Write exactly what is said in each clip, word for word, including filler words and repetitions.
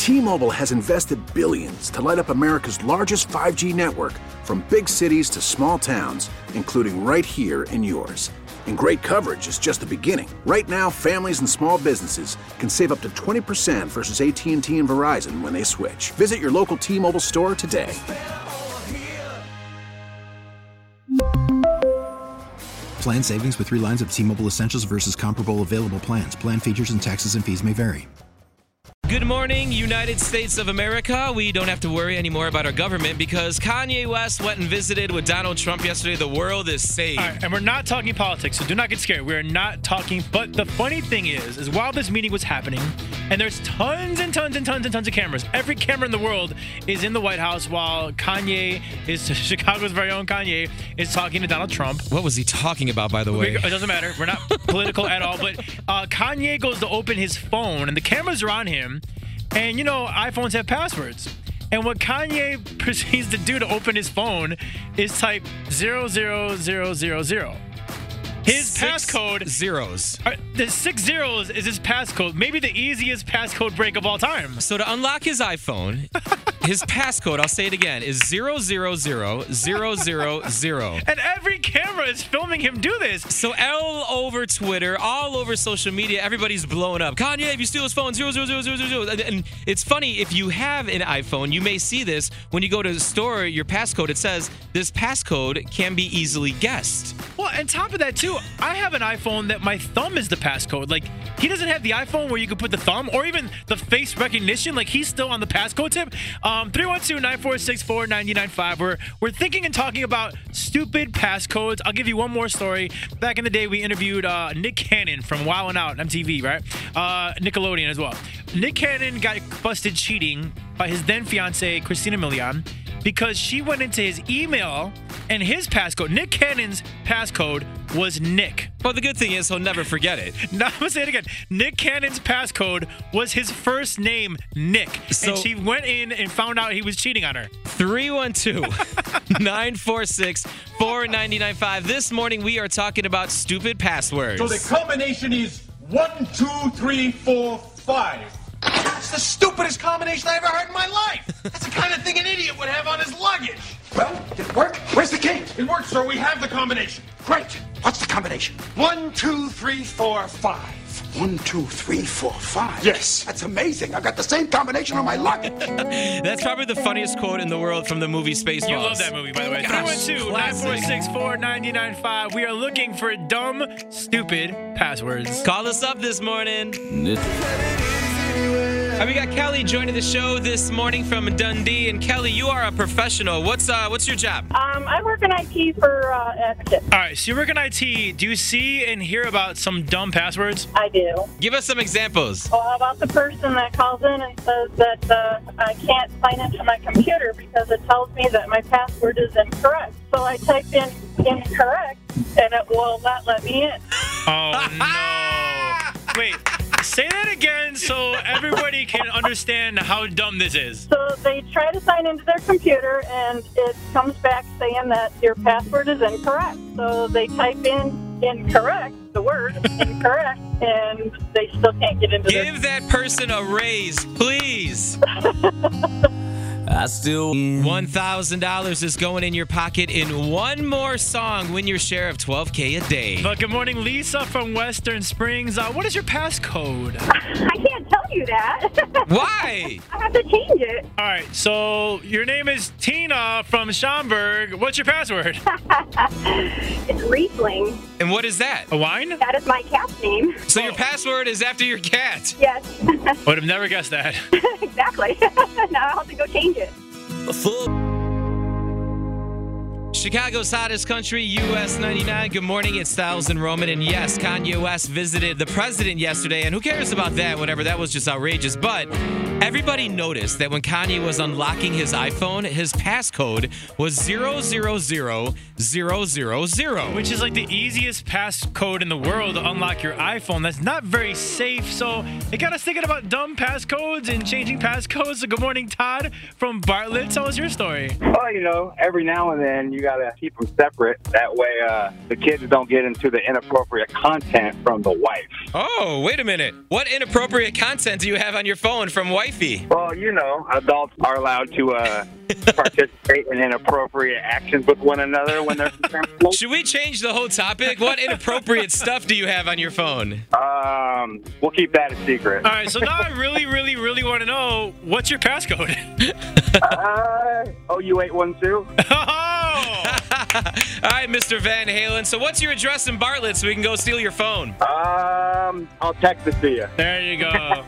T-Mobile has invested billions to light up America's largest five G network, from big cities to small towns, including right here in yours. And great coverage is just the beginning. Right now, families and small businesses can save up to twenty percent versus A T and T and Verizon when they switch. Visit your local T-Mobile store today. Plan savings with three lines of T-Mobile Essentials versus comparable available plans. Plan features and taxes and fees may vary. Good morning, United States of America. We don't have to worry anymore about our government because Kanye West went and visited with Donald Trump yesterday. The world is saved. All right, and we're not talking politics, so do not get scared. We're not talking. But the funny thing is, is while this meeting was happening, and there's tons and tons and tons and tons of cameras. Every camera in the world is in the White House while Kanye is, Chicago's very own Kanye, is talking to Donald Trump. What was he talking about, by the way? It doesn't matter. We're not political at all. But uh, Kanye goes to open his phone, and the cameras are on him. And, you know, iPhones have passwords. And what Kanye proceeds to do to open his phone is type zero zero zero zero zero. His Six passcode... zeros. Uh, the six zeros is his passcode. Maybe the easiest passcode break of all time. So to unlock his iPhone, his passcode, I'll say it again, is zero zero zero zero zero zero. And every camera is filming him do this. So all over Twitter, all over social media, everybody's blowing up. Kanye, if you steal his phone, zero zero zero zero zero. And, and it's funny, if you have an iPhone, you may see this. When you go to store your passcode, it says this passcode can be easily guessed. Well, on top of that, too, I have an iPhone that my thumb is the passcode. Like, he doesn't have the iPhone where you can put the thumb or even the face recognition. Like, he's still on the passcode tip. Um, three one two, nine four six, four nine nine five. We're, we're thinking and talking about stupid passcodes. I'll give you one more story. Back in the day, we interviewed uh, Nick Cannon from Wild 'N Out, M T V, right? Uh, Nickelodeon as well. Nick Cannon got busted cheating by his then fiancée, Christina Milian, because she went into his email and his passcode, Nick Cannon's passcode, was Nick. Well, the good thing is he'll never forget it. Now, I'm going to say it again. Nick Cannon's passcode was his first name, Nick. So, and she went in and found out he was cheating on her. three one two, nine four six, four nine nine five. This morning, we are talking about stupid passwords. So the combination is one, two, three, four, five. That's the stupidest combination I ever heard in my life. That's the kind of thing an idiot would have on his luggage. Well, did it work? Where's the key? It worked, sir. We have the combination. Great. What's the combination? One, two, three, four, five. One, two, three, four, five. Yes. That's amazing. I've got the same combination on my luggage. That's probably the funniest quote in the world from the movie Spaceballs. You love that movie, by the way. three one two, nine four six, four nine nine five. We are looking for dumb, stupid passwords. Call us up this morning. Uh, we got Kelly joining the show this morning from Dundee. And Kelly, you are a professional. What's uh, what's your job? Um, I work in I T for uh, Exit. All right, so you work in I T. Do you see and hear about some dumb passwords? I do. Give us some examples. Well, how about the person that calls in and says that uh, I can't sign into my computer because it tells me that my password is incorrect. So I type in incorrect, and it will not let me in. Oh, no. Wait. Say that again so everybody can understand how dumb this is. So they try to sign into their computer, and it comes back saying that your password is incorrect. So they type in incorrect, the word incorrect, and they still can't get into Give their... that person a raise, please. I still one thousand dollars is going in your pocket in one more song. Win your share of twelve K a day. But good morning, Lisa from Western Springs. Uh, what is your passcode? I can't tell you that. Why? I have to change it. All right, so your name is Tina from Schaumburg. What's your password? It's Riesling. And what is that? A wine? That is my cat's name. So your password is after your cat? Yes. Would have never guessed that. Exactly. Now I'll have to go change it. Chicago's hottest country, U S ninety-nine. Good morning, it's Styles and Roman. And yes, Kanye West visited the president yesterday. And who cares about that? Whatever, that was just outrageous. But everybody noticed that when Kanye was unlocking his iPhone, his passcode was zero zero zero zero zero zero. Which is like the easiest passcode in the world to unlock your iPhone. That's not very safe. So it got us thinking about dumb passcodes and changing passcodes. So good morning, Todd from Bartlett. Tell us your story. Well, you know, every now and then you got to keep them separate. That way uh, the kids don't get into the inappropriate content from the wife. Oh, wait a minute. What inappropriate content do you have on your phone from wife? wifey? Well, you know, adults are allowed to uh, participate in inappropriate actions with one another when they're in Should we change the whole topic? What inappropriate stuff do you have on your phone? Um, we'll keep that a secret. All right, so now I really, really, really want to know, what's your passcode? uh, oh, you eight one two? All right, Mister Van Halen. So what's your address in Bartlett so we can go steal your phone? Um, I'll text it to you. There you go.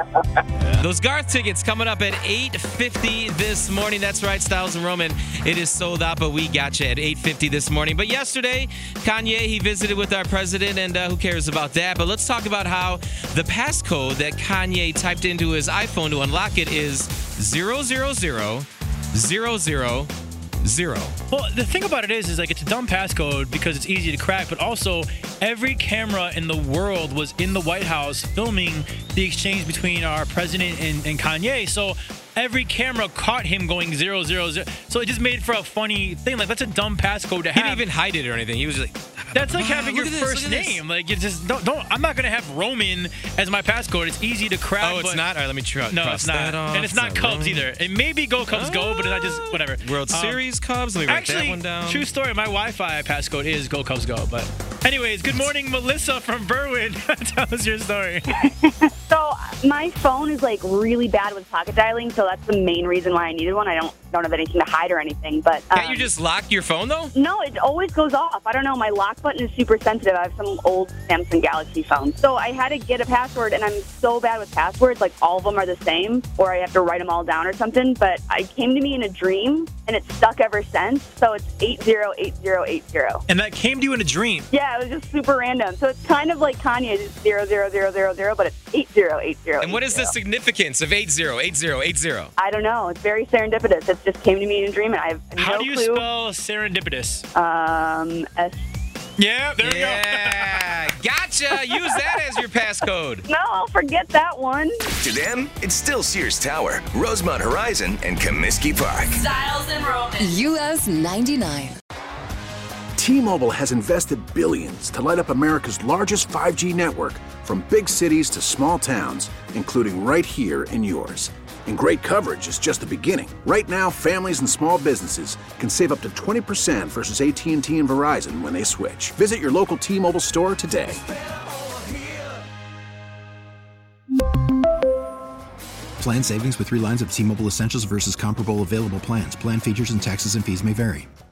Those Garth tickets coming up at eight fifty this morning. That's right, Styles and Roman. It is sold out, but we got you at eight fifty this morning. But yesterday, Kanye, he visited with our president, and uh, who cares about that? But let's talk about how the passcode that Kanye typed into his iPhone to unlock it is zero zero zero zero zero zero. Well, the thing about it is, is like it's a dumb passcode because it's easy to crack, but also every camera in the world was in the White House filming the exchange between our president and, and Kanye. So every camera caught him going zero zero zero. So it just made for a funny thing. Like, that's a dumb passcode to He have. didn't even hide it or anything. He was just like, that's like having your Look at this, first look at this. name. Like, you just don't, don't. I'm not gonna have Roman as my passcode. It's easy to crack. oh, it's but not? All right, let me try. No, cross it's not. that off. And it's not Cubs Roman. either. It may be Go Cubs Go, but it's not just whatever. World Um, Series Cubs. Let me write Actually, that one down. true story. My Wi-Fi passcode is Go Cubs Go. But anyways, good morning, Melissa from Berwyn. Tell us your story. So my phone is like really bad with pocket dialing, so that's the main reason why I needed one. I don't don't have anything to hide or anything, but um, Can't you just lock your phone though? No, it always goes off. I don't know. My lock button is super sensitive. I have some old Samsung Galaxy phone, so I had to get a password, and I'm so bad with passwords. Like all of them are the same, or I have to write them all down or something. But it came to me in a dream, and it's stuck ever since. So it's eight zero eight zero eight zero. And that came to you in a dream. Yeah, it was just super random. So it's kind of like Kanye's zero zero zero zero zero, but it's eight zero eight zero. And what is the significance of eight zero eight zero eight zero? I don't know. It's very serendipitous. It just came to me in a dream, and I have no How do you clue. spell serendipitous? Um, S. Yeah, there Yeah, gotcha. Use that as your passcode. No, I'll forget that one. To them, it's still Sears Tower, Rosemont Horizon, and Comiskey Park. Styles and Roman. U S ninety-nine. T-Mobile has invested billions to light up America's largest five G network, from big cities to small towns, including right here in yours. And great coverage is just the beginning. Right now, families and small businesses can save up to twenty percent versus A T and T and Verizon when they switch. Visit your local T-Mobile store today. Plan savings with three lines of T-Mobile Essentials versus comparable available plans. Plan features and taxes and fees may vary.